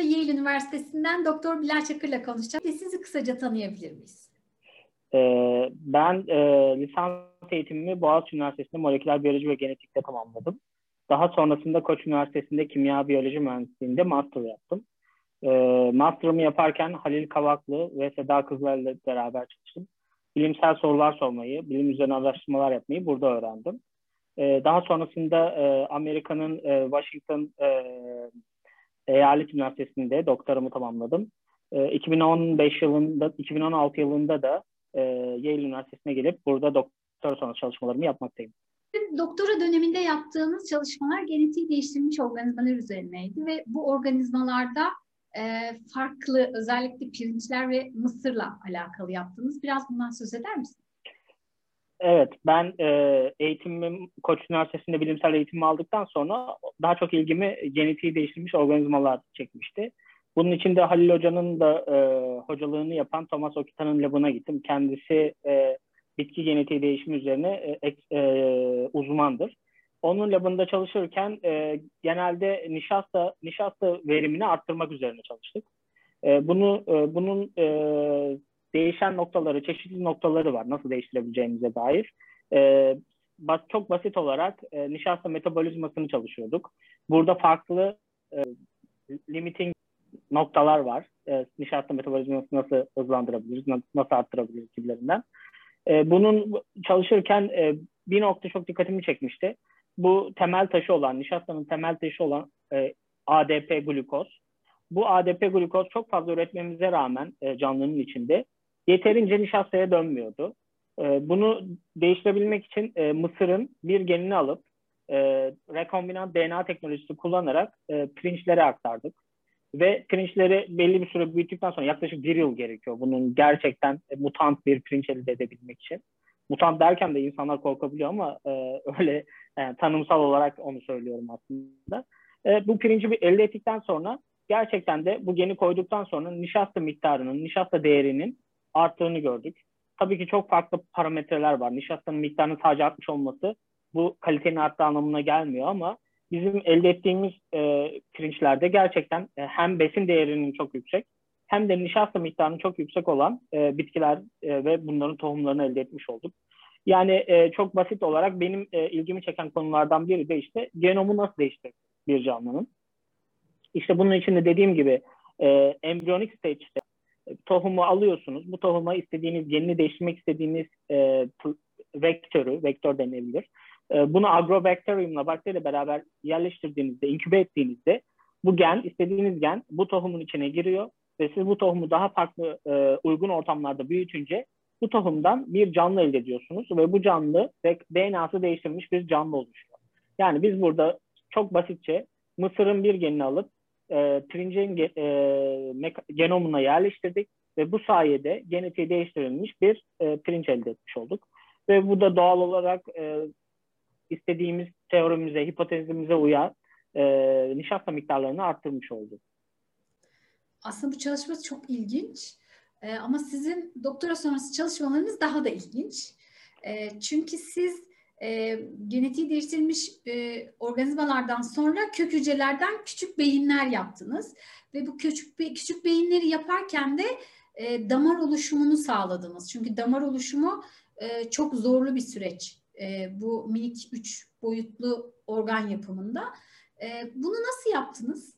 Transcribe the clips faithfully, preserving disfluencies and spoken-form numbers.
hafta Yale Üniversitesi'nden Doktor Bilal Çakır'la konuşacağız. Ve sizi kısaca tanıyabilir miyiz? Ee, ben e, lisans eğitimimi Boğaziçi Üniversitesi'nde moleküler biyoloji ve genetikte tamamladım. Daha sonrasında Koç Üniversitesi'nde kimya biyoloji mühendisliğinde master yaptım. Ee, master'ımı yaparken Halil Kavaklı ve Seda Kızlar'la beraber çalıştım. Bilimsel sorular sormayı, bilim üzerine araştırmalar yapmayı burada öğrendim. Ee, daha sonrasında e, Amerika'nın e, Washington e, Eyalet Üniversitesi'nde doktoramı tamamladım. E, iki bin on beş yılında, iki bin on altı yılında da e, Yale Üniversitesi'ne gelip burada doktora sonrası çalışmalarımı yapmaktayım. Doktora döneminde yaptığınız çalışmalar genetiği değiştirilmiş organizmalar üzerineydi ve bu organizmalarda e, farklı, özellikle pirinçler ve mısırla alakalı yaptınız. Biraz bundan söz eder misiniz? Evet, ben e, eğitimim Koç Üniversitesi'nde bilimsel eğitimimi aldıktan sonra daha çok ilgimi genetiği değiştirilmiş organizmalar çekmişti. Bunun için de Halil Hoca'nın da e, hocalığını yapan Thomas Okita'nın labına gittim. Kendisi e, bitki genetiği değişimi üzerine e, e, uzmandır. Onun labında çalışırken e, genelde nişasta nişasta verimini arttırmak üzerine çalıştık. E, bunu e, bunun e, değişen noktaları, çeşitli noktaları var nasıl değiştirebileceğimize dair. E, bas, çok basit olarak e, nişasta metabolizmasını çalışıyorduk. Burada farklı e, limiting noktalar var. E, nişasta metabolizmasını nasıl hızlandırabiliriz, nasıl arttırabiliriz gibilerinden. E, bunun çalışırken e, bir nokta çok dikkatimi çekmişti. Bu temel taşı olan, nişastanın temel taşı olan e, A D P glukoz. Bu A D P glukoz çok fazla üretmemize rağmen e, canlının içinde yeterince nişastaya dönmüyordu. E, bunu değiştirebilmek için e, mısırın bir genini alıp e, rekombinant D N A teknolojisi kullanarak e, pirinçlere aktardık. Ve pirinçleri belli bir süre büyüttükten sonra yaklaşık bir yıl gerekiyor bunun gerçekten e, mutant bir pirinç elde edebilmek için. Mutant derken de insanlar korkabiliyor ama e, öyle e, tanımsal olarak onu söylüyorum aslında. E, bu pirinci bir elde ettikten sonra gerçekten de bu geni koyduktan sonra nişasta miktarının, nişasta değerinin arttığını gördük. Tabii ki çok farklı parametreler var. Nişastanın miktarının sadece artmış olması bu kalitenin arttığı anlamına gelmiyor ama bizim elde ettiğimiz e, pirinçlerde gerçekten e, hem besin değerinin çok yüksek hem de nişasta miktarının çok yüksek olan e, bitkiler e, ve bunların tohumlarını elde etmiş olduk. Yani e, çok basit olarak benim e, ilgimi çeken konulardan biri de işte genomu nasıl değiştirir bir canlının. İşte bunun için de dediğim gibi e, embriyonik stage'te e, tohumu alıyorsunuz. Bu tohuma istediğiniz, genini değiştirmek istediğiniz e, vektörü, vektör denilebilir. E, bunu agrobakteriyumla, bakteriyle beraber yerleştirdiğinizde, inkübe ettiğinizde bu gen, istediğiniz gen bu tohumun içine giriyor ve siz bu tohumu daha farklı e, uygun ortamlarda büyütünce bu tohumdan bir canlı elde ediyorsunuz ve bu canlı D N A'sı değiştirilmiş bir canlı oluşuyor. Yani biz burada çok basitçe mısırın bir genini alıp e, pirincin ge, e, genomuna yerleştirdik ve bu sayede genetiği değiştirilmiş bir e, pirinç elde etmiş olduk. Ve bu da doğal olarak e, istediğimiz teorimize, hipotezimize uyan e, nişasta miktarlarını arttırmış oldu. Aslında bu çalışma çok ilginç. Ee, ama sizin doktora sonrası çalışmalarınız daha da ilginç. Ee, çünkü siz e, genetiği değiştirilmiş e, organizmalardan sonra kök hücrelerden küçük beyinler yaptınız. Ve bu küçük, küçük beyinleri yaparken de e, damar oluşumunu sağladınız. Çünkü damar oluşumu e, çok zorlu bir süreç. E, bu minik üç boyutlu organ yapımında. E, bunu nasıl yaptınız?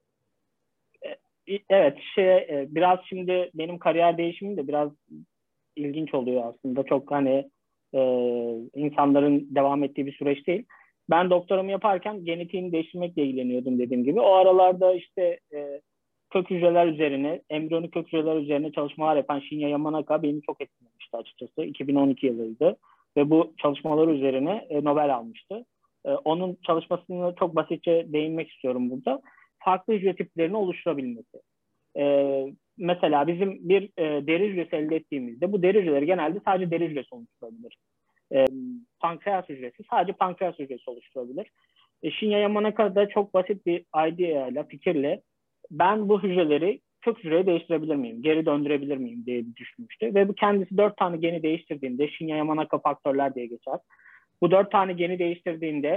Evet, şey biraz şimdi benim kariyer değişimim de biraz ilginç oluyor aslında. Çok hani e, insanların devam ettiği bir süreç değil. Ben doktoramı yaparken genetiğini değiştirmekle ilgileniyordum dediğim gibi. O aralarda işte e, kök hücreler üzerine, embriyonik kök hücreler üzerine çalışmalar yapan Shinya Yamanaka beni çok etkilemişti açıkçası. iki bin on iki yılıydı ve bu çalışmalar üzerine e, Nobel almıştı. E, onun çalışmasını çok basitçe değinmek istiyorum burada. Farklı hücre tiplerini oluşturabilmesi. E, mesela bizim bir e, deri hücresi elde ettiğimizde bu deri hücreleri genelde sadece deri hücresi oluşturabilir. E, pankreas hücresi sadece pankreas hücresi oluşturabilir. E, Shinya Yamanaka da çok basit bir idea ile, fikirle ben bu hücreleri kök hücreye değiştirebilir miyim, geri döndürebilir miyim diye düşünmüştü. Ve bu kendisi dört tane geni değiştirdiğinde, Shinya Yamanaka faktörler diye geçer. Bu dört tane geni değiştirdiğinde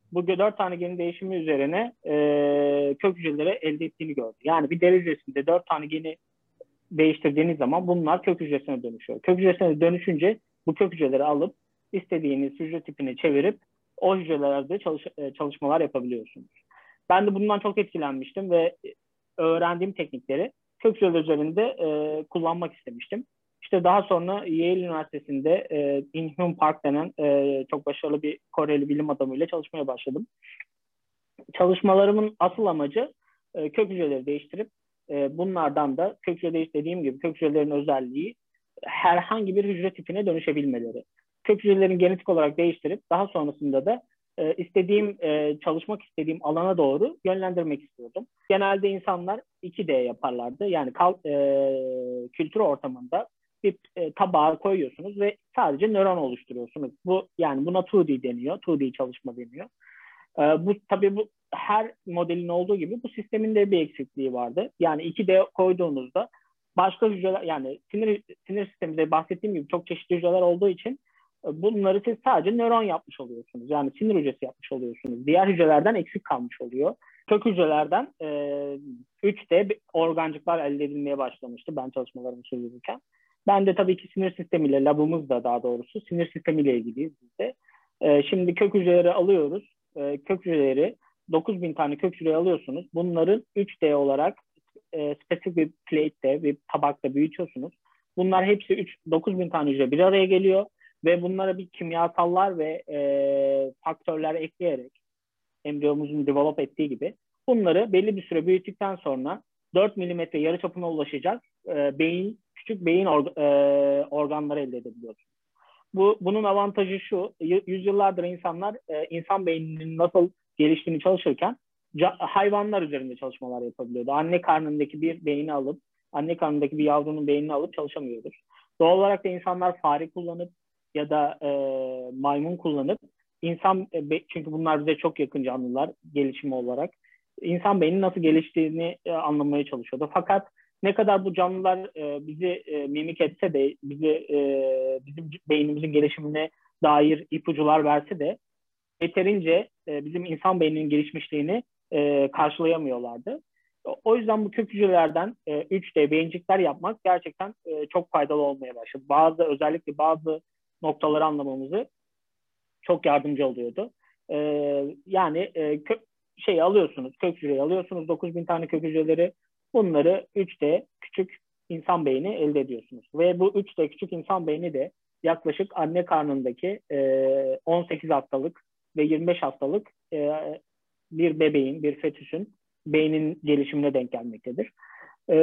bu dört tane geni değişimi üzerine e, kök hücreleri elde ettiğini gördü. Yani bir deri hücresinde dört tane geni değiştirdiğiniz zaman bunlar kök hücresine dönüşüyor. Kök hücresine dönüşünce bu kök hücreleri alıp istediğiniz hücre tipini çevirip o hücrelerde çalış, çalışmalar yapabiliyorsunuz. Ben de bundan çok etkilenmiştim ve öğrendiğim teknikleri kök hücreler üzerinde e, kullanmak istemiştim. İşte daha sonra Yale Üniversitesi'nde e, In-Hyun Park denen e, çok başarılı bir Koreli bilim adamıyla çalışmaya başladım. Çalışmalarımın asıl amacı e, kök hücreleri değiştirip e, bunlardan da kök hücre değiş dediğim gibi kök hücrelerin özelliği herhangi bir hücre tipine dönüşebilmeleri. Kök hücrelerini genetik olarak değiştirip daha sonrasında da e, istediğim e, çalışmak istediğim alana doğru yönlendirmek istiyordum. Genelde insanlar iki D yaparlardı. Yani kal, e, kültür ortamında bir e, tabağa koyuyorsunuz ve sadece nöron oluşturuyorsunuz. Bu yani buna iki D deniyor. iki D çalışma deniyor. E, bu tabii bu her modelin olduğu gibi bu sistemin de bir eksikliği vardı. Yani iki D koyduğunuzda başka hücreler yani sinir sinir sisteminde bahsettiğim gibi çok çeşitli hücreler olduğu için bunları siz sadece nöron yapmış oluyorsunuz. Yani sinir hücresi yapmış oluyorsunuz. Diğer hücrelerden eksik kalmış oluyor. Kök hücrelerden e, üç D organcıklar elde edilmeye başlamıştı ben çalışmalarımı sürdürürken. Ben de tabii ki sinir sistemiyle, labımız da daha doğrusu sinir sistemiyle ilgiliyiz biz de. E, şimdi kök hücreleri alıyoruz. E, kök hücreleri dokuz bin tane kök hücreyi alıyorsunuz. Bunların üç D olarak e, spesifik bir plate'de, bir tabakta büyütüyorsunuz. Bunlar hepsi dokuz bin tane hücre bir araya geliyor. Ve bunlara bir kimyasallar ve e, faktörler ekleyerek embriyomuzun develop ettiği gibi bunları belli bir süre büyüttükten sonra dört milimetre yarıçapına ulaşacak e, beyin, küçük beyin org e, organları elde edebiliyoruz. Bu, bunun avantajı şu, yüzyıllardır insanlar e, insan beyninin nasıl geliştiğini çalışırken hayvanlar üzerinde çalışmalar yapabiliyordu. Anne karnındaki bir beyni alıp, anne karnındaki bir yavrunun beynini alıp çalışamıyoruz. Doğal olarak da insanlar fare kullanıp ya da e, maymun kullanıp insan e, çünkü bunlar bize çok yakın canlılar gelişimi olarak insan beyninin nasıl geliştiğini e, anlamaya çalışıyordu. Fakat ne kadar bu canlılar e, bizi e, mimik etse de bizi e, bizim beynimizin gelişimine dair ipuçlar verse de yeterince e, bizim insan beyninin gelişmişliğini e, karşılayamıyorlardı. O yüzden bu kök hücrelerden e, üç D beyincikler yapmak gerçekten e, çok faydalı olmaya başladı. Bazı özellikle bazı noktaları anlamamızı çok yardımcı oluyordu. E, yani e, kök şeyi alıyorsunuz, kök hücreyi alıyorsunuz, dokuz bin tane kök hücreleri, bunları üç D küçük insan beyni elde ediyorsunuz. Ve bu üç D küçük insan beyni de yaklaşık anne karnındaki e, on sekiz haftalık ve yirmi beş haftalık e, bir bebeğin, bir fetüsün beynin gelişimine denk gelmektedir. E,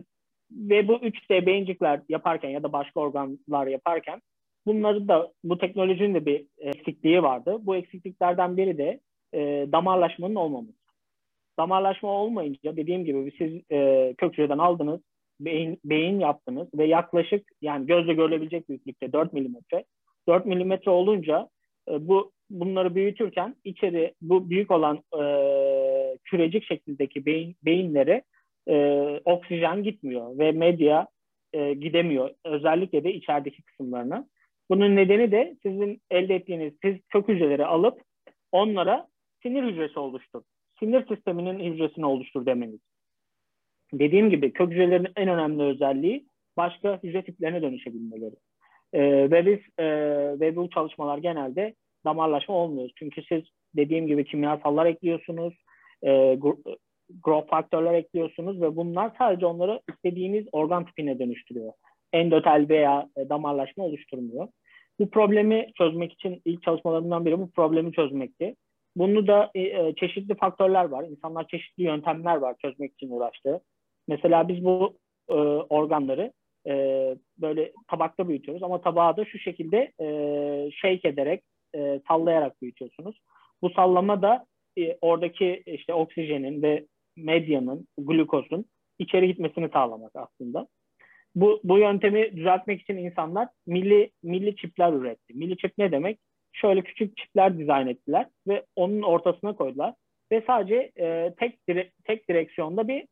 ve bu üç D beyincikler yaparken ya da başka organlar yaparken bunları da bu teknolojinin de bir eksikliği vardı. Bu eksikliklerden biri de e, damarlaşmanın olmaması. Damarlaşma olmayınca dediğim gibi siz e, kök hücreden aldınız, beyin, beyin yaptınız ve yaklaşık yani gözle görülebilecek büyüklükte dört milimetre. dört milimetre olunca e, bu bunları büyütürken içeri bu büyük olan e, kürecik şeklindeki beyin, beyinlere e, oksijen gitmiyor ve medya e, gidemiyor. Özellikle de içerideki kısımlarına. Bunun nedeni de sizin elde ettiğiniz siz kök hücreleri alıp onlara sinir hücresi oluştur. Sinir sisteminin hücresini oluştur demeniz. Dediğim gibi kök hücrelerin en önemli özelliği başka hücre tiplerine dönüşebilmeleri. Ee, ve biz e, ve bu çalışmalar genelde damarlaşma olmuyor. Çünkü siz dediğim gibi kimyasallar ekliyorsunuz, e, growth faktörler ekliyorsunuz ve bunlar sadece onları istediğiniz organ tipine dönüştürüyor. Endotel veya e, damarlaşma oluşturmuyor. Bu problemi çözmek için ilk çalışmalarımdan biri bu problemi çözmekti. Bunu da e, çeşitli faktörler var. İnsanlar çeşitli yöntemler var çözmek için uğraştığı. Mesela biz bu e, organları e, böyle tabakta büyütüyoruz ama tabağı da şu şekilde e, shake ederek, e, sallayarak büyütüyorsunuz. Bu sallama da e, oradaki işte oksijenin ve medyanın, glukozun içeri gitmesini sağlamak aslında. Bu, bu yöntemi düzeltmek için insanlar milli milli çipler üretti. Milli çip ne demek? Şöyle küçük çipler dizayn ettiler ve onun ortasına koydular ve sadece e, tek dire, tek direksiyonda bir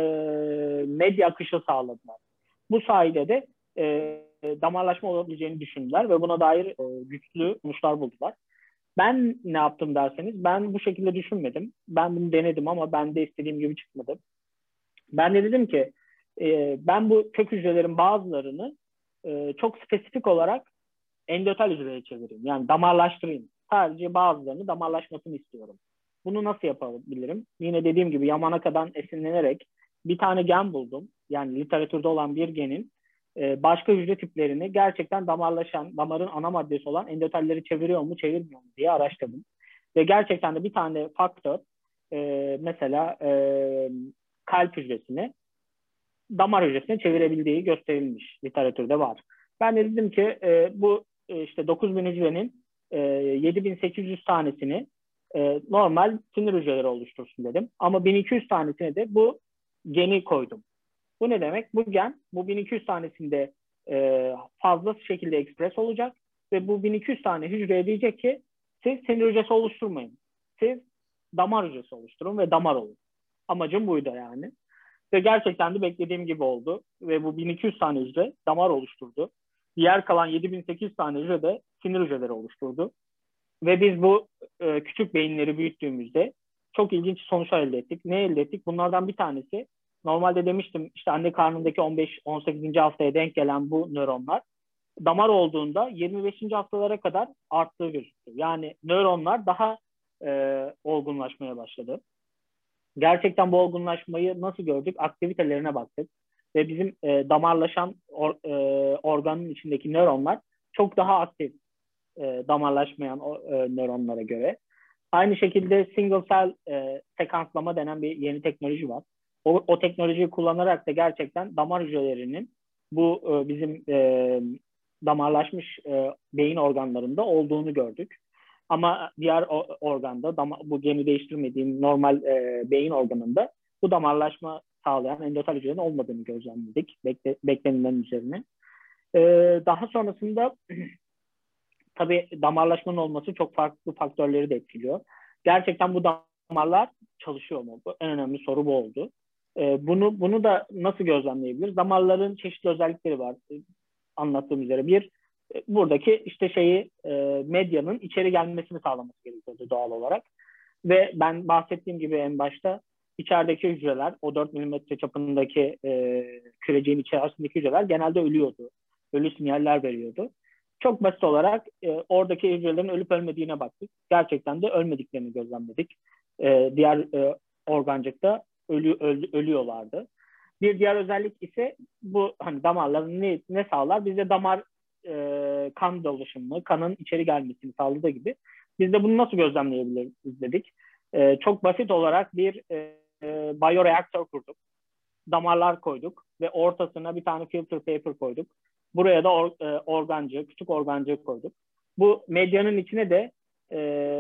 e, medya akışı sağladılar. Bu sayede de e, damarlaşma olabileceğini düşündüler ve buna dair e, güçlü sonuçlar buldular. Ben ne yaptım derseniz, ben bu şekilde düşünmedim. Ben bunu denedim ama ben de istediğim gibi çıkmadı. Ben de dedim ki e, ben bu kök hücrelerin bazılarını e, çok spesifik olarak endotel hücreye çevireyim. Yani damarlaştırayım. Sadece bazılarını damarlaşmasını istiyorum. Bunu nasıl yapabilirim? Yine dediğim gibi Yamanaka'dan esinlenerek bir tane gen buldum. Yani literatürde olan bir genin e, başka hücre tiplerini gerçekten damarlaşan, damarın ana maddesi olan endotelleri çeviriyor mu, çevirmiyor mu diye araştırdım. Ve gerçekten de bir tane faktör, e, mesela e, kalp hücresini damar hücresine çevirebildiği gösterilmiş, literatürde var. Ben de dedim ki e, bu e, işte dokuz bin hücrenin e, yedi bin sekiz yüz tanesini e, normal sinir hücreleri oluştursun dedim. Ama bin iki yüz tanesine de bu geni koydum. Bu ne demek? Bu gen bu bin iki yüz tanesinde e, fazla şekilde ekspres olacak ve bu bin iki yüz tane hücreye diyecek ki siz sinir hücresi oluşturmayın. Siz damar hücresi oluşturun ve damar olun. Amacım buydu yani. Ve gerçekten de beklediğim gibi oldu. Ve bu bin iki yüz tane hücre damar oluşturdu. Diğer kalan yedi bin sekiz yüz tane hücre de sinir hücreleri oluşturdu. Ve biz bu e, küçük beyinleri büyüttüğümüzde çok ilginç sonuçlar elde ettik. Ne elde ettik? Bunlardan bir tanesi, normalde demiştim işte anne karnındaki on beş on sekizinci haftaya denk gelen bu nöronlar damar olduğunda yirmi beşinci haftalara kadar arttığı gözüktü. Yani nöronlar daha e, olgunlaşmaya başladı. Gerçekten bu olgunlaşmayı nasıl gördük? Aktivitelerine baktık. Ve bizim e, damarlaşan or, e, organın içindeki nöronlar çok daha aktif e, damarlaşmayan o, e, nöronlara göre. Aynı şekilde single cell e, sekanslama denen bir yeni teknoloji var. O, o teknolojiyi kullanarak da gerçekten damar hücrelerinin bu e, bizim e, damarlaşmış e, beyin organlarında olduğunu gördük. Ama diğer organda, dama, bu geni değiştirmediğim normal e, beyin organında bu damarlaşma sağlayan endotel hücrelerin olmadığını gözlemledik. Bekle, beklenilenin üzerine. E, daha sonrasında tabii damarlaşmanın olması çok farklı faktörleri de etkiliyor. Gerçekten bu damarlar çalışıyor mu? Bu, en önemli soru bu oldu. E, bunu bunu da nasıl gözlemleyebiliriz? Damarların çeşitli özellikleri var. E, anlattığım üzere bir, buradaki işte şeyi e, medyanın içeri gelmesini sağlaması gerekiyordu doğal olarak. Ve ben bahsettiğim gibi en başta içerideki hücreler, o dört milimetre çapındaki e, küreciğin içerisindeki hücreler genelde ölüyordu. Ölü sinyaller veriyordu. Çok basit olarak e, oradaki hücrelerin ölüp ölmediğine baktık. Gerçekten de ölmediklerini gözlemledik. E, diğer e, organcıkta ölü, ölü, ölüyorlardı. Bir diğer özellik ise bu, hani damarların ne, ne sağlar? Bizde damar e, kan dolaşımını, kanın içeri gelmesini sağladığı gibi biz de bunu nasıl gözlemleyebiliriz dedik. E, çok basit olarak bir e, e, bioreaktör kurduk. Damarlar koyduk ve ortasına bir tane filter paper koyduk. Buraya da or, e, organcığı, küçük organcığı koyduk. Bu medyanın içine de e,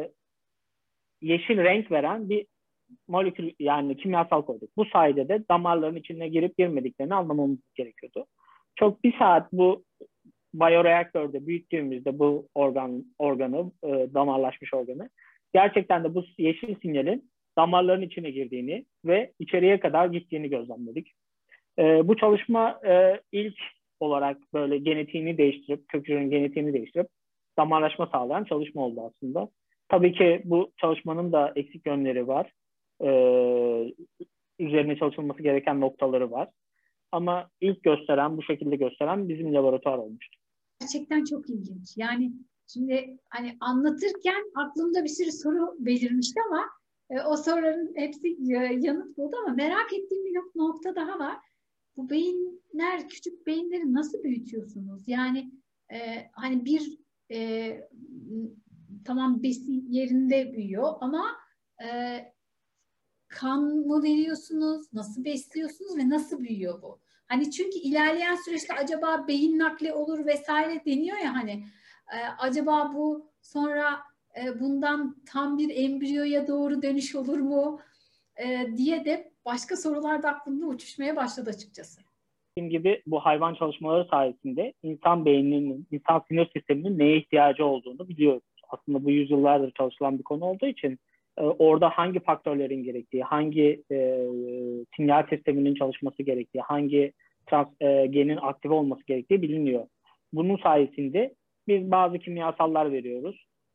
yeşil renk veren bir molekül, yani kimyasal koyduk. Bu sayede de damarların içine girip girmediklerini anlamamız gerekiyordu. Çok bir saat bu bioreaktörde büyüttüğümüzde bu organ organı, e, damarlaşmış organı, gerçekten de bu yeşil sinyalin damarların içine girdiğini ve içeriye kadar gittiğini gözlemledik. E, bu çalışma e, ilk olarak böyle genetiğini değiştirip, kök hücrenin genetiğini değiştirip damarlaşma sağlayan çalışma oldu aslında. Tabii ki bu çalışmanın da eksik yönleri var. Ee, üzerine çalışılması gereken noktaları var. Ama ilk gösteren, bu şekilde gösteren bizim laboratuvar olmuştu. Gerçekten çok ilginç. Yani şimdi hani anlatırken aklımda bir sürü soru belirmişti ama e, o soruların hepsi yanıt buldu, ama merak ettiğim bir nokta daha var. Bu beyinler, küçük beyinleri nasıl büyütüyorsunuz? Yani e, hani bir e, tamam besi yerinde büyüyor ama e, kan mı veriyorsunuz? Nasıl besliyorsunuz ve nasıl büyüyor bu? Hani çünkü ilerleyen süreçte acaba beyin nakli olur vesaire deniyor ya, hani e, acaba bu sonra e, bundan tam bir embriyoya doğru dönüş olur mu e, diye de başka sorular da aklımda uçuşmaya başladı açıkçası. Dediğim gibi bu hayvan çalışmaları sayesinde insan beyninin, insan sinir sisteminin neye ihtiyacı olduğunu biliyoruz. Aslında bu yüzyıllardır çalışılan bir konu olduğu için e, orada hangi faktörlerin gerektiği, hangi e, sinyal sisteminin çalışması gerektiği, hangi trans, e, genin aktive olması gerektiği biliniyor. Bunun sayesinde biz bazı kimyasallar veriyoruz.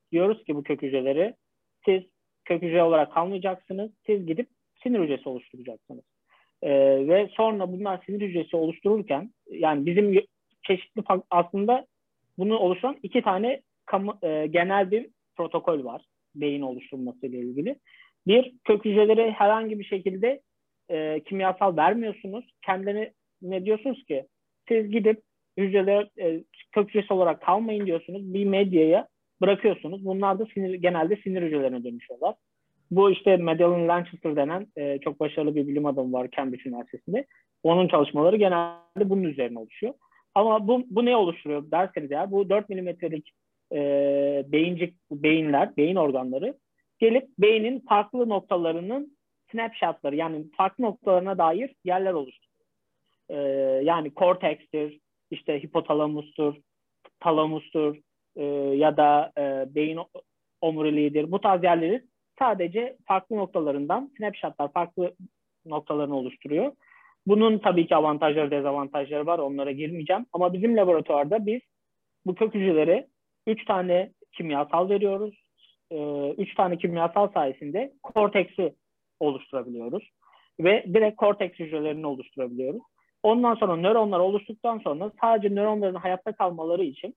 diyoruz ki bu kök hücreleri siz kök hücre olarak kalmayacaksınız. Siz gidip sinir hücresi oluşturacaksınız. Ee, ve sonra bunlar sinir hücresi oluştururken yani bizim çeşitli aslında bunu oluşturan iki tane kamu, e, genel bir protokol var beyin oluşturulması ile ilgili. Bir, kök hücreleri herhangi bir şekilde e, kimyasal vermiyorsunuz. Kendine ne diyorsunuz ki siz gidip hücreler e, kök hücresi olarak kalmayın diyorsunuz. Bir medyaya bırakıyorsunuz. Bunlar da sinir, genelde sinir hücrelerine dönüşüyorlar. Bu işte Madeline Lanchester denen e, çok başarılı bir bilim adamı var Cambridge Üniversitesi'nde. Onun çalışmaları genelde bunun üzerine oluşuyor. Ama bu, bu ne oluşturuyor derseniz eğer bu dört milimetrelik e, beyincik beyinler, beyin organları gelip beynin farklı noktalarının snapshotları yani farklı noktalarına dair yerler oluşturuyor. E, yani kortekstir, işte hipotalamustur, talamustur e, ya da e, beyin omuriliğidir. Bu tarz yerleri sadece farklı noktalarından snapshotlar, farklı noktalarını oluşturuyor. Bunun tabii ki avantajları, dezavantajları var. Onlara girmeyeceğim. Ama bizim laboratuvarda biz bu kök hücreleri üç tane kimyasal veriyoruz. Üç tane kimyasal sayesinde korteksi oluşturabiliyoruz. Ve direkt korteks hücrelerini oluşturabiliyoruz. Ondan sonra nöronlar oluştuktan sonra sadece nöronların hayatta kalmaları için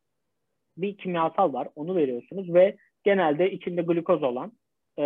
bir kimyasal var. Onu veriyorsunuz ve genelde içinde glukoz olan e,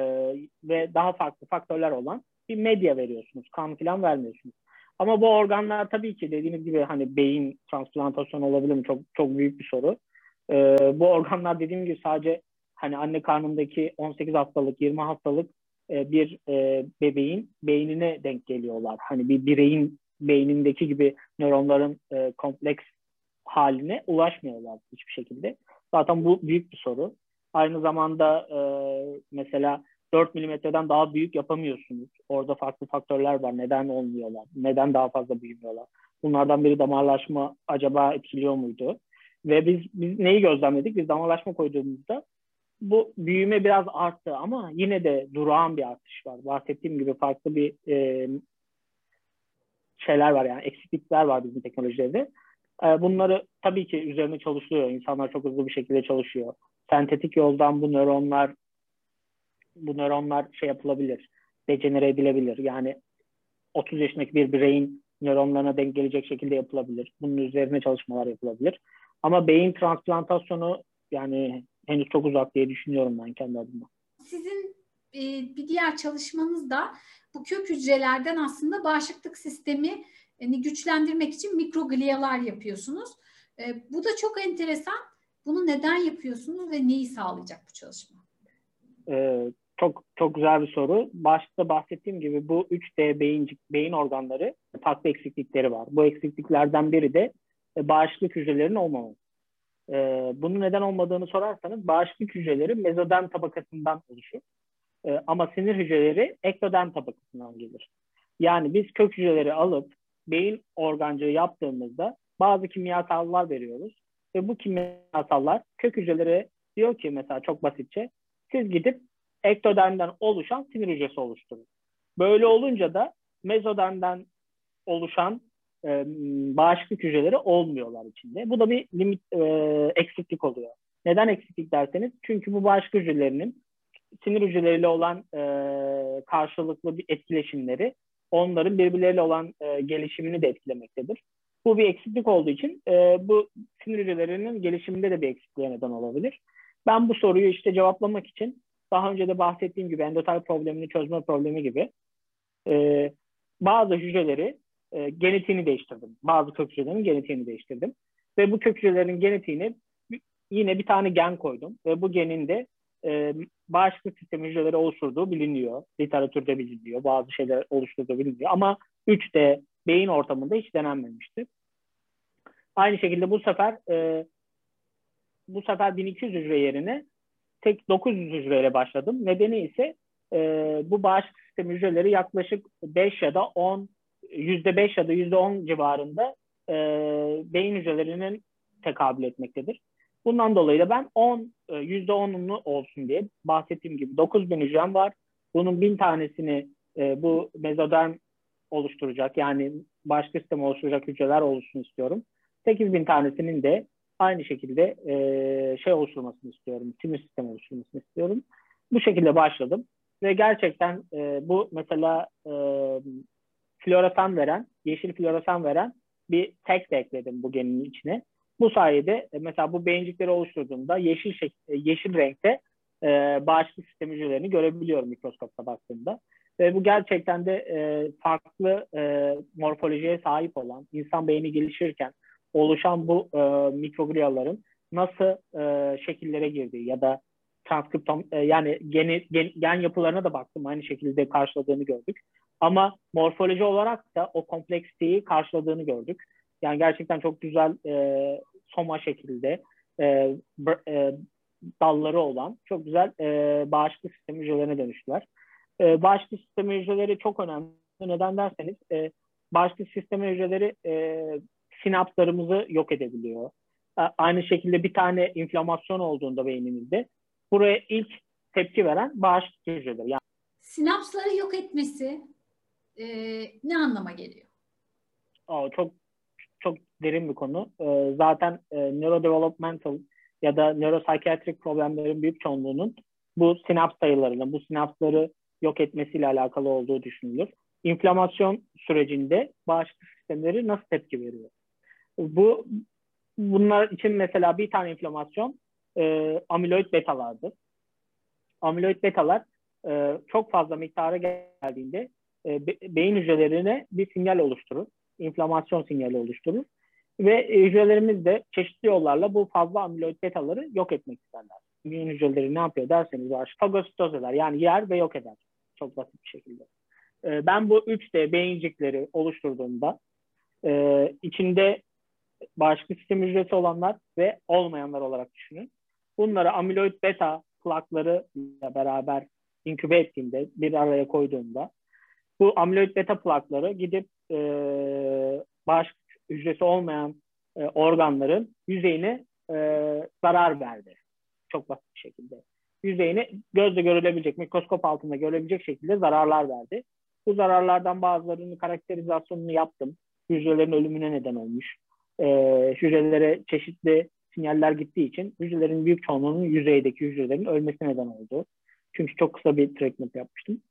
ve daha farklı faktörler olan bir medya veriyorsunuz. Kan falan vermiyorsunuz. Ama bu organlar tabii ki dediğiniz gibi hani beyin transplantasyonu olabilir mi? Çok çok büyük bir soru. E, bu organlar dediğim gibi sadece hani anne karnındaki on sekiz haftalık, yirmi haftalık e, bir e, bebeğin beynine denk geliyorlar. Hani bir bireyin beynindeki gibi nöronların e, kompleks haline ulaşmıyorlar hiçbir şekilde. Zaten bu büyük bir soru. Aynı zamanda e, mesela dört milimetreden daha büyük yapamıyorsunuz. Orada farklı faktörler var. Neden olmuyorlar? Neden daha fazla büyümüyorlar? Bunlardan biri damarlaşma acaba etkiliyor muydu? Ve biz, biz neyi gözlemledik? Biz damarlaşma koyduğumuzda bu büyüme biraz arttı ama yine de durağan bir artış var. Bahsettiğim gibi farklı bir e, şeyler var yani eksiklikler var bizim teknolojilerde. Bunları tabii ki üzerine çalışılıyor. İnsanlar çok hızlı bir şekilde çalışıyor. Sentetik yoldan bu nöronlar bu nöronlar şey yapılabilir. Dejenere edilebilir. Yani otuz yaşındaki bir bireyin nöronlarına denk gelecek şekilde yapılabilir. Bunun üzerine çalışmalar yapılabilir. Ama beyin transplantasyonu yani henüz çok uzak diye düşünüyorum ben kendi adıma. Sizin e, bir diğer çalışmanız da bu kök hücrelerden aslında bağışıklık sistemi yani güçlendirmek için mikroglialar yapıyorsunuz. E, bu da çok enteresan. Bunu neden yapıyorsunuz ve neyi sağlayacak bu çalışma? Ee, çok çok güzel bir soru. Başta bahsettiğim gibi bu üç D beyincik, beyin organları farklı eksiklikleri var. Bu eksikliklerden biri de bağışıklık hücrelerinin olmaması. Ee, bunun neden olmadığını sorarsanız bağışıklık hücreleri mezoderm tabakasından oluşur. Ee, ama sinir hücreleri ektoderm tabakasından gelir. Yani biz kök hücreleri alıp beyin organcığı yaptığımızda bazı kimyasallar veriyoruz. Ve bu kimyasallar kök hücreleri diyor ki mesela çok basitçe siz gidip ektodermden oluşan sinir hücresi oluşturun. Böyle olunca da mezodermden oluşan e, bağışıklık hücreleri olmuyorlar içinde. Bu da bir limit e, eksiklik oluyor. Neden eksiklik derseniz çünkü bu bağışıklık hücrelerinin sinir hücreleriyle olan e, karşılıklı bir etkileşimleri onların birbirleriyle olan e, gelişimini de etkilemektedir. Bu bir eksiklik olduğu için e, bu sinir hücrelerinin gelişiminde de bir eksikliğe neden olabilir. Ben bu soruyu işte cevaplamak için daha önce de bahsettiğim gibi endotel problemini çözme problemi gibi e, bazı hücreleri e, genetiğini değiştirdim. Bazı kök hücrelerin genetiğini değiştirdim. Ve bu kök hücrelerin genetiğini yine bir tane gen koydum. Ve bu genin de e, bağışıklık sistemi hücreleri oluşturduğu biliniyor. Literatürde biliniyor. Bazı şeyler oluşturduğu biliniyor. Ama üç D beyin ortamında hiç denenmemişti. Aynı şekilde bu sefer e, bu sefer bin iki yüz hücre yerine tek dokuz yüz hücreyle başladım. Nedeni ise e, bu bağışıklık sistemi hücreleri yaklaşık beş ya da on, yüzde beş ya da yüzde on civarında e, beyin hücrelerinin tekabül etmektedir. Bundan dolayı da ben on, yüzde onunu olsun diye bahsettiğim gibi dokuz bin hücrem var. Bunun bin tanesini e, bu mezoderm oluşturacak yani bağışıklık sistemi oluşturacak hücreler oluşsun istiyorum. sekiz bin tanesinin de aynı şekilde e, şey oluşturmasını istiyorum. Tümü sistem oluşturmasını istiyorum. Bu şekilde başladım. Ve gerçekten e, bu mesela e, floresan veren, yeşil floresan veren bir tek de ekledim bu genin içine. Bu sayede e, mesela bu beyincikleri oluşturduğumda yeşil şek- yeşil renkte e, bağışıklık sistemi hücrelerini görebiliyorum mikroskopta baktığımda. Ve bu gerçekten de e, farklı e, morfolojiye sahip olan, insan beyni gelişirken oluşan bu e, mikrogliaların nasıl e, şekillere girdiği ya da transkriptom e, yani geni, gen, gen yapılarına da baktım, aynı şekilde karşıladığını gördük. Ama morfoloji olarak da o kompleksiteyi karşıladığını gördük. Yani gerçekten çok güzel e, soma şekilde e, e, dalları olan çok güzel e, bağışıklık sistemi hücrelerine dönüştüler. E, bağışıklık sistemi hücreleri çok önemli. Neden derseniz e, bağışıklık sistemi hücreleri e, sinapslarımızı yok edebiliyor. E, aynı şekilde bir tane inflamasyon olduğunda beynimizde buraya ilk tepki veren bağışıklık hücreleri. Yani, sinapsları yok etmesi e, ne anlama geliyor? o çok çok derin bir konu. E, zaten e, neurodevelopmental ya da neuropsychiatric problemlerin büyük çoğunluğunun bu sinaps sayılarını, bu sinapsları yok etmesiyle alakalı olduğu düşünülür. İnflamasyon sürecinde bağışıklık sistemleri nasıl tepki veriyor? Bu bunlar için mesela bir tane inflamasyon e, amiloid betalardır. Amiloid betalar e, çok fazla miktara geldiğinde e, be, beyin hücrelerine bir sinyal oluşturur. İnflamasyon sinyali oluşturur. Ve hücrelerimiz de çeşitli yollarla bu fazla amiloid betaları yok etmek isterler. Beyin hücreleri ne yapıyor derseniz fagositoz eder. Yani yer ve yok eder. Çok basit bir şekilde. E, ben bu üç D beyincikleri oluşturduğumda e, içinde bağışıklık sistemi hücresi olanlar ve olmayanlar olarak düşünün. Bunları amiloid beta plakları ile beraber inkübe ettiğimde, bir araya koyduğumda bu amiloid beta plakları gidip e, bağışıklık hücresi olmayan e, organların yüzeyine e, zarar verdi. Çok basit bir şekilde. Yüzeyine gözle görülebilecek, mikroskop altında görülebilecek şekilde zararlar verdi. Bu zararlardan bazılarının karakterizasyonunu yaptım. Hücrelerin ölümüne neden olmuş. E, hücrelere çeşitli sinyaller gittiği için hücrelerin büyük çoğunluğunun yüzeydeki hücrelerin ölmesine neden oldu. Çünkü çok kısa bir treatment yapmıştım.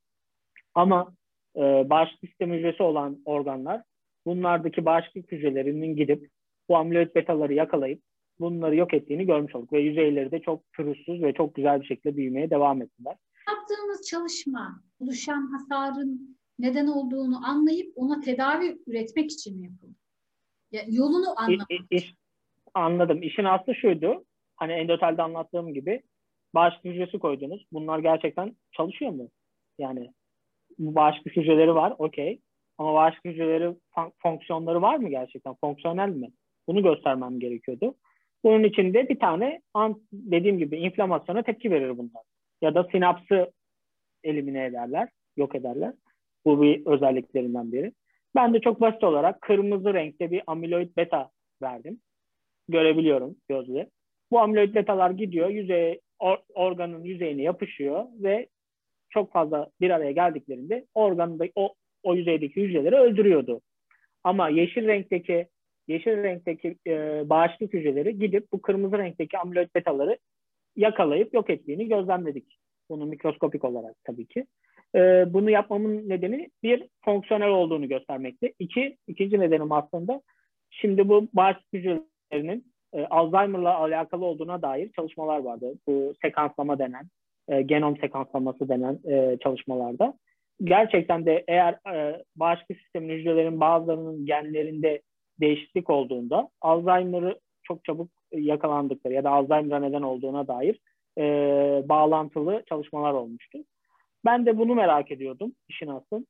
Ama e, bağışıklık sistemi hücresi olan organlar bunlardaki bağışıklık hücrelerinin gidip bu amiloid betaları yakalayıp bunları yok ettiğini görmüş olduk. Ve yüzeyleri de çok pürüzsüz ve çok güzel bir şekilde büyümeye devam ettiler. Yaptığınız çalışma oluşan hasarın neden olduğunu anlayıp ona tedavi üretmek için mi yapıldı? Ya, yolunu anlamak. İ, iş, anladım. İşin aslı şuydu. Hani endotelde anlattığım gibi bağışıklık hücresi koydunuz. Bunlar gerçekten çalışıyor mu? Yani bu bağışıklık hücreleri var, okey. Ama bağışıklık hücreleri fon- fonksiyonları var mı gerçekten? Fonksiyonel mi? Bunu göstermem gerekiyordu. Bunun için de bir tane dediğim gibi inflamasyona tepki verir bunlar. Ya da sinapsı elimine ederler, yok ederler. Bu bir özelliklerinden biri. Ben de çok basit olarak kırmızı renkte bir amiloid beta verdim. Görebiliyorum gözle. Bu amiloid betalar gidiyor, yüzeye, or, organın yüzeyine yapışıyor ve çok fazla bir araya geldiklerinde organda o, o yüzeydeki hücreleri öldürüyordu. Ama yeşil renkteki yeşil renkteki e, bağışıklık hücreleri gidip bu kırmızı renkteki amiloid betaları yakalayıp yok ettiğini gözlemledik. Bunu mikroskopik olarak tabii ki. E, bunu yapmamın nedeni bir, fonksiyonel olduğunu göstermekti. İki, ikinci nedenim aslında şimdi bu bağışıklık hücrelerinin e, Alzheimer'la alakalı olduğuna dair çalışmalar vardı. Bu sekanslama denen, e, genom sekanslaması denen e, çalışmalarda. Gerçekten de eğer e, bağışıklık sistemi hücrelerin bazılarının genlerinde değişiklik olduğunda Alzheimer'ı çok çabuk yakalandıkları ya da Alzheimer'a neden olduğuna dair e, bağlantılı çalışmalar olmuştu. Ben de bunu merak ediyordum işin aslı.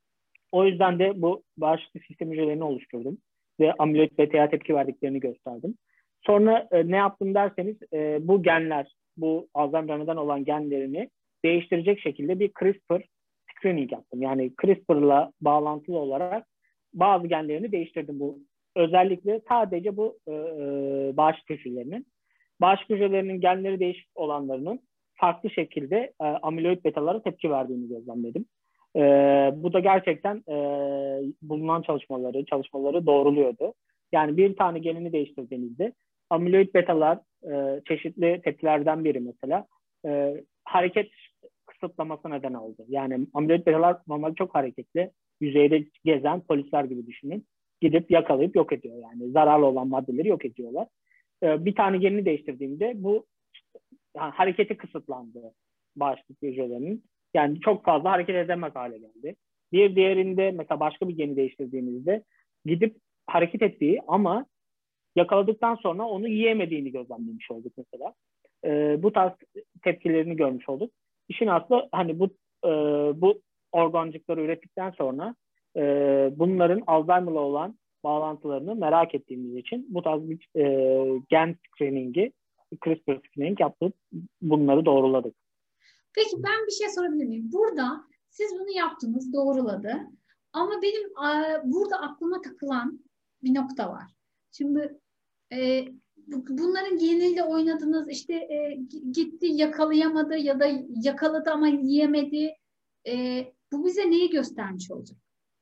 O yüzden de bu bağışıklık sistemi hücrelerini oluşturdum ve amiloid beta'ya tepki verdiklerini gösterdim. Sonra e, ne yaptım derseniz e, bu genler, bu Alzheimer'a neden olan genlerini değiştirecek şekilde bir CRISPR screening yaptım. Yani CRISPR'la bağlantılı olarak bazı genlerini değiştirdim. Bu özellikle sadece bu e, bağışıklık hücrelerinin. Bağışıklık hücrelerinin genleri değişik olanlarının farklı şekilde e, amiloid betalara tepki verdiğini gözlemledim. E, bu da gerçekten e, bulunan çalışmaları, çalışmaları doğruluyordu. Yani bir tane genini değiştirdiğinizde Amiloid betalar e, çeşitli tepkilerden biri mesela e, hareket kısıtlaması neden oldu. Yani amiloid betalar normalde çok hareketli, yüzeyde gezen polisler gibi düşünün. Gidip yakalayıp yok ediyor yani. Zararlı olan maddeleri yok ediyorlar. E, bir tane genini değiştirdiğimde bu yani hareketi kısıtlandı bağışıklık hücrelerinin. Yani çok fazla hareket edemez hale geldi. Bir diğerinde mesela başka bir geni değiştirdiğimizde gidip hareket ettiği ama yakaladıktan sonra onu yiyemediğini gözlemlemiş olduk mesela. E, bu tarz tepkilerini görmüş olduk. İşin aslı hani bu e, bu organcıkları ürettikten sonra e, bunların Alzheimer'la olan bağlantılarını merak ettiğimiz için bu tarz bir e, gen screening'i, CRISPR screening yaptık, bunları doğruladık. Peki ben bir şey sorabilir miyim? Burada siz bunu yaptınız, doğruladı. Ama benim e, burada aklıma takılan bir nokta var. Şimdi e, bu, bunların geniyle oynadınız, işte e, gitti yakalayamadı ya da yakaladı ama yiyemedi. E, bu bize neyi göstermiş olacak?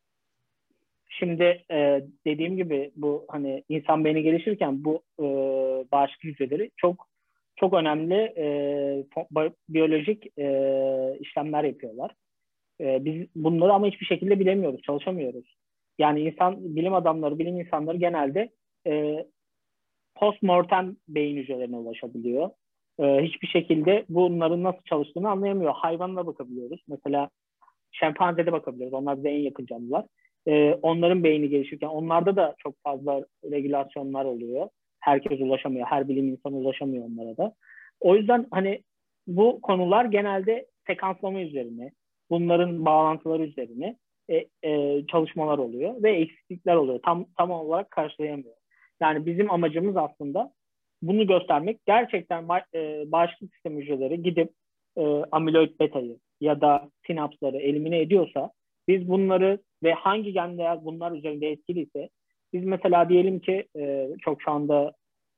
Şimdi e, dediğim gibi bu hani insan beyni gelişirken bu e, bağışıklık hücreleri çok çok önemli e, biyolojik e, işlemler yapıyorlar. E, biz bunları ama hiçbir şekilde bilemiyoruz, çalışamıyoruz. Yani insan bilim adamları, bilim insanları genelde e, post-mortem beyin hücrelerine ulaşabiliyor. E, hiçbir şekilde bunların nasıl çalıştığını anlayamıyor. Hayvanlara bakabiliyoruz. Mesela şempanzede bakabiliyoruz. Onlar bize en yakın canlılar. Ee, onların beyni gelişirken onlarda da çok fazla regülasyonlar oluyor. Herkes ulaşamıyor. Her bilim insanı ulaşamıyor onlara da. O yüzden hani bu konular genelde sekanslama üzerine, bunların bağlantıları üzerine e, e, çalışmalar oluyor ve eksiklikler oluyor. Tam tam olarak karşılayamıyor. Yani bizim amacımız aslında bunu göstermek. Gerçekten e, bağışıklık sistemi hücreleri gidip e, amiloid betayı ya da sinapsları elimine ediyorsa biz bunları ve hangi genler bunlar üzerinde etkiliyse biz mesela diyelim ki e, çok şu anda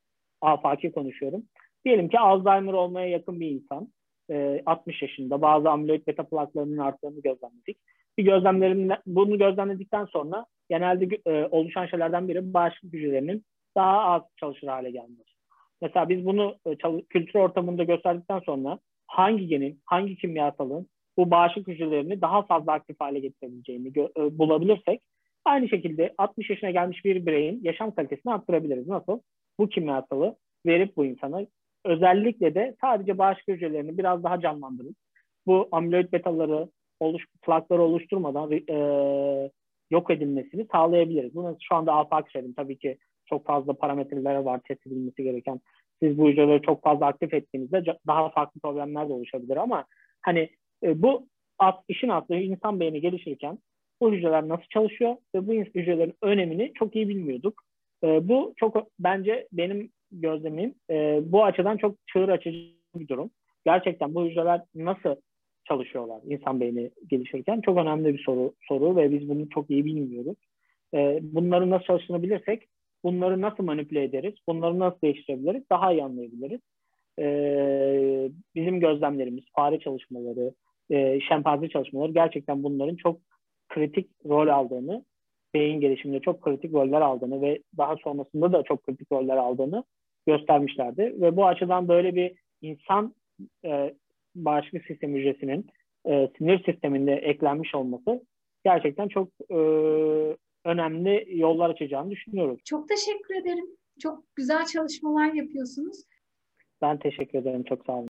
afaki konuşuyorum. Diyelim ki Alzheimer olmaya yakın bir insan e, altmış yaşında bazı amiloid beta plaklarının arttığını gözlemledik. Bir gözlemlerin bunu gözlemledikten sonra genelde e, oluşan şeylerden biri bağışıklık hücrelerinin daha az çalışır hale gelmesi. Mesela biz bunu e, kültür ortamında gösterdikten sonra hangi genin, hangi kimyasalın bu bağışıklık hücrelerini daha fazla aktif hale getirebileceğini gö- bulabilirsek aynı şekilde altmış yaşına gelmiş bir bireyin yaşam kalitesini arttırabiliriz. Nasıl? Bu kimyasalı verip bu insana özellikle de sadece bağışıklık hücrelerini biraz daha canlandırıp bu amiloid betaları oluş, plakları oluşturmadan e, yok edilmesini sağlayabiliriz. Bunu şu anda afaki söyledim. Tabii ki çok fazla parametreler var test edilmesi gereken. Siz bu hücreleri çok fazla aktif ettiğinizde daha farklı problemler de oluşabilir ama hani e, bu işin aslı insan beyni gelişirken bu hücreler nasıl çalışıyor ve bu hücrelerin önemini çok iyi bilmiyorduk. E, bu çok bence benim gözlemim e, bu açıdan çok çığır açıcı bir durum. Gerçekten bu hücreler nasıl çalışıyorlar insan beyni gelişirken çok önemli bir soru soru ve biz bunu çok iyi bilmiyoruz. E, bunların nasıl çalıştığını bilirsek bunları nasıl manipüle ederiz, bunları nasıl değiştirebiliriz daha iyi anlayabiliriz. E, bizim gözlemlerimiz, fare çalışmaları, e, şempanze çalışmaları gerçekten bunların çok kritik rol aldığını, beyin gelişiminde çok kritik roller aldığını ve daha sonrasında da çok kritik roller aldığını göstermişlerdi. Ve bu açıdan böyle bir insan e, bağışıklık sistemi hücresinin e, sinir sisteminde eklenmiş olması gerçekten çok e, önemli yollar açacağını düşünüyorum. Çok teşekkür ederim. Çok güzel çalışmalar yapıyorsunuz. Ben teşekkür ederim. Çok sağ olun.